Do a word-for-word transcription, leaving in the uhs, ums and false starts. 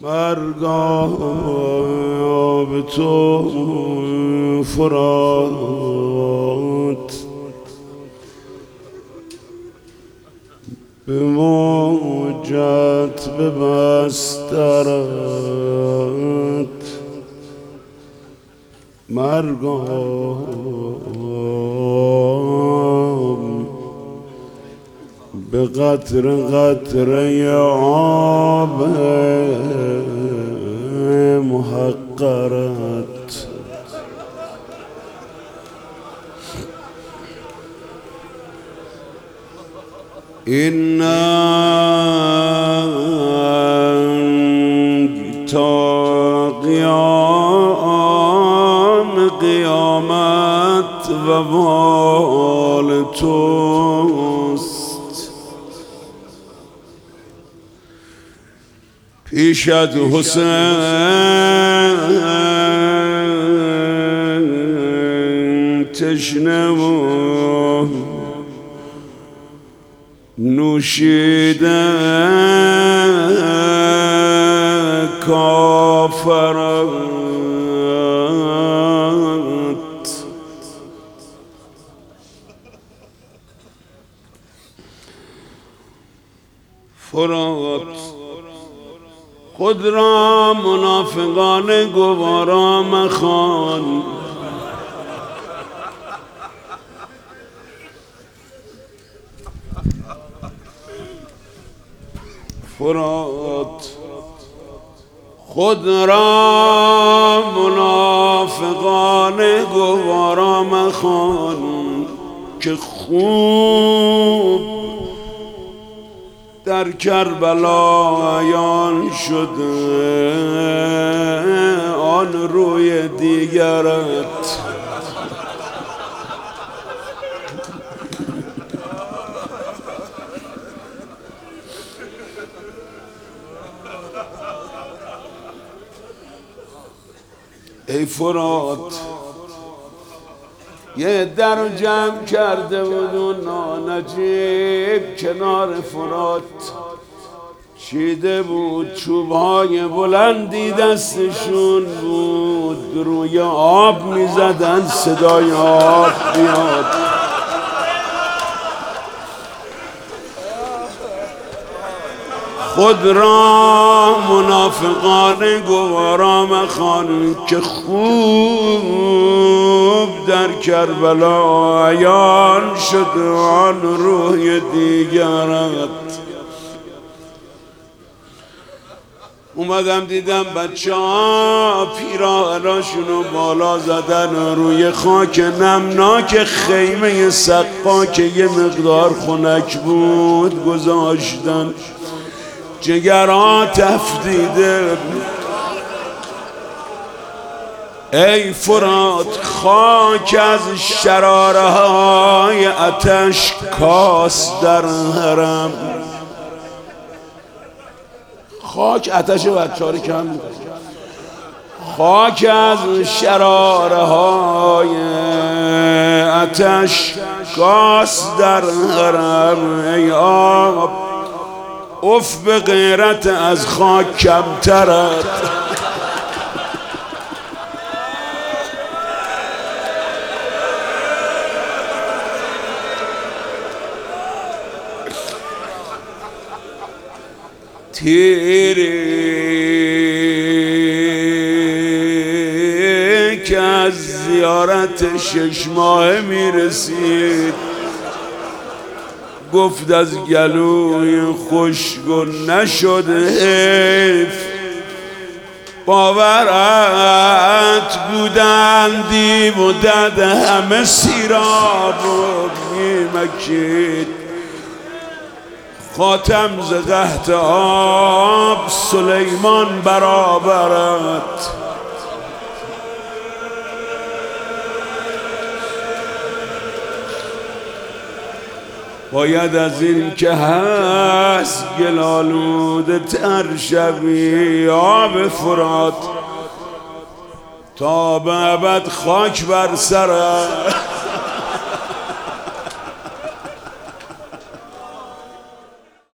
مرگا به تو فرات به موجت به بسترت مرگام به قطر قطره آب محقرت این تا قیام قیامت و وال توست پیشت حسین تشنه و نوشیده کافرت فرات خود را منافقان گوارا مخوان فرات خود را منافقان گوارا مخوان که خوب در کربلا عیان شده آن روی دیگرت ای فرات یه در جمع کرده بود و نانجیب کنار فرات چیده بود چوبهای بلندی دستشون بود روی آب میزدن صدای آب بیاد خود را منافقان گوارا مخوان که خوب در کربلا عیان شد آن روی دیگرت اومدم دیدم بچه ها پیراهناشونو بالا زدن روی خاک نمناک خیمه سقا که یه مقدار خنک بود گذاشتن جگرها تفدیده ای فرات خاک از شراره های آتش کاس در حرم خاک آتش بچه ها رو کم می‌کنه خاک از شراره های آتش کاس در حرم ای آب اف به غیرت از خاک کمترت تیری که از زیارت شش ماه میرسید گفت از گلوی خشک و نشد حیف باورت بودن دیو و دد همه سیراب و میمکید خاتم ز قحط آب سلیمان برابرت باید از این که هست گلالوده تر شوی آب فرات تا به ابد خاک بر سرت